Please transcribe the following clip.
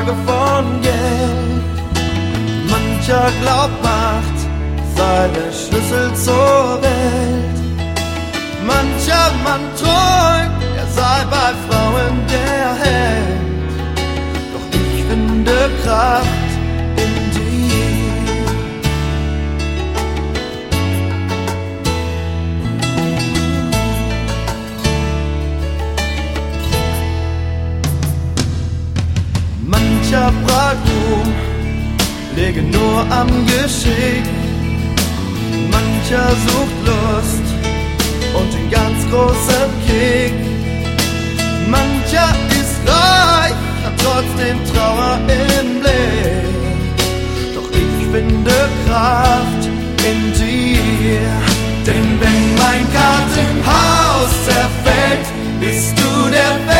Frage von Geld. Mancher glaubt, Macht sei der Schlüssel zur Welt. Mancher Mann träumt, er sei bei Frauen der Held. Doch ich finde Kraft in dir. Mancher fragt Ruhm, lege nur am Geschick. Mancher sucht Lust und den ganz großen Kick. Mancher ist reich, hat trotzdem Trauer im Blick. Doch ich finde Kraft in dir. Denn wenn mein Kartenhaus zerfällt, bist du der